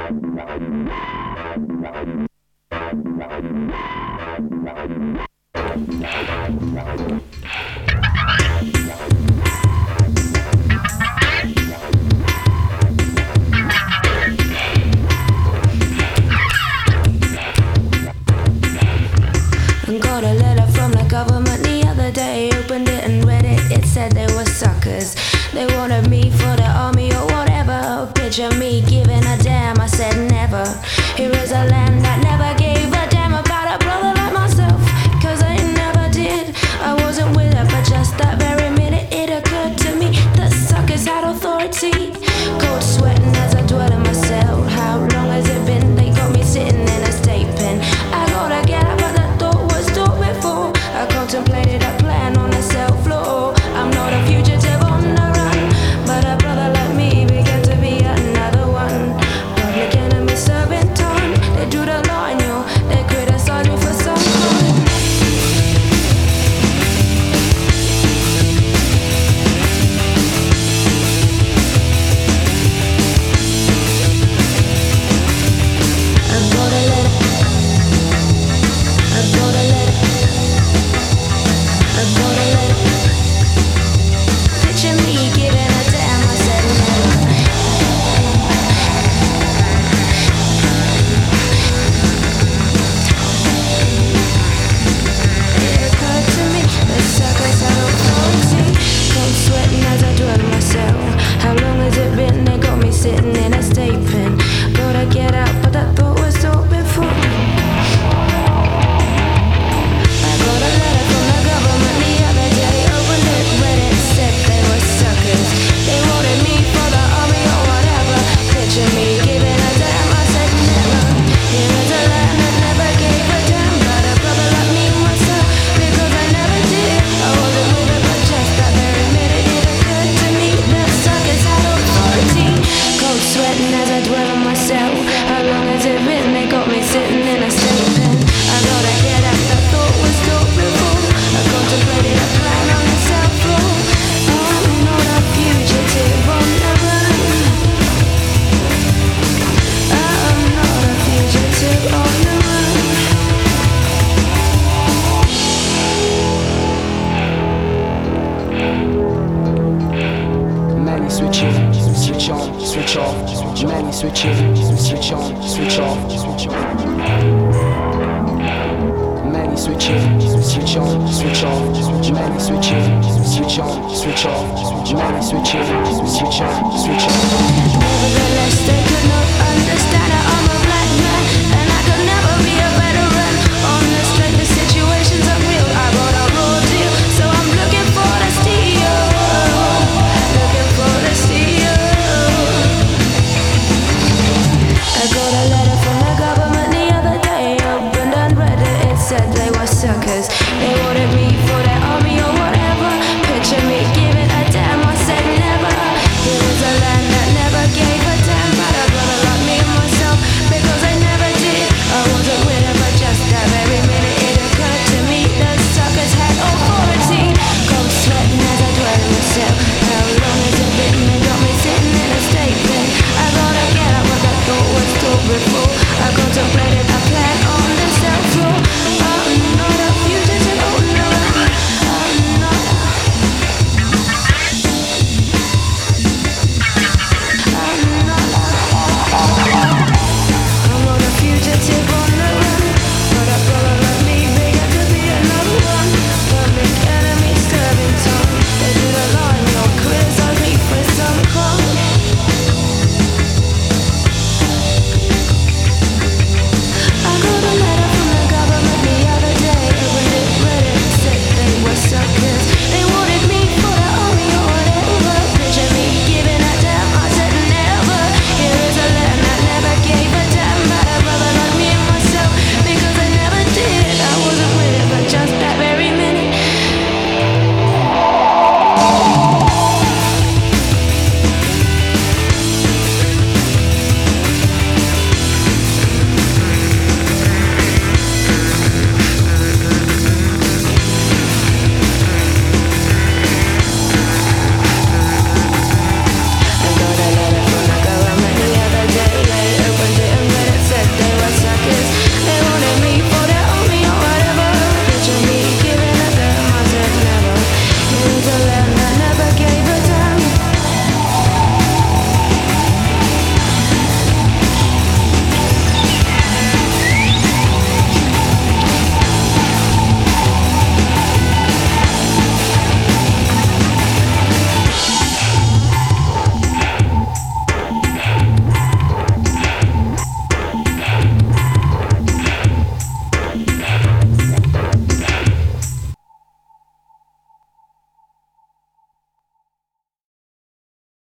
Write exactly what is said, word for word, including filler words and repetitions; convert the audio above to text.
Got a letter from the government the other day. Opened it and read it. It said they were suckers. They wanted me for the army or whatever. Picture me giving a damn. I said never. Here is a land that never gave a damn about a brother like myself. Cause I never did. I wasn't with it, but just that very minute it occurred to me that suckers had authority. Cold sweating as I dwell in my cell. How long has it been? They got me sitting in a state pen. I gotta get up, but that thought was thought before. I contemplated a plan on the cell floor. I'm not a fugitive on the run, but a brother like me began to be another one. Public enemy serving time. They drew the line, yo. They criticized me for some crime. I've got a letter. I've got a letter. I've got a letter. Picture me giving a damn. I said never. It occurred to me that suckers had authority. Cold sweating as I dwell in my cell. How long has it been? They got me sitting in a state pen. Gotta get out, but that thought was thought before. I got a letter from the government the other day. Opened it, read it, said they were suckers. They wanted me for the army or whatever. Picture me giving a damn. I said never. Here is a land that never gave a damn about a brother like me myself. Because I never did. I wasn't with it, but just that very minute it occurred to me that suckers had authority. Cold sweating as I dwell on myself. How long has it been? They got me sitting in a state pen. I gotta get out. That thought was thought before. I contemplated a plan on the cell floor. I'm not a fugitive on the run. I'm not a fugitive on the run. Many switching, switch on, switch off. Many switching, switch on, switch off. Many switching, switch on, switch off. Many switching, switch on, switch off. Many switching, switch on, switch off. Nevertheless, they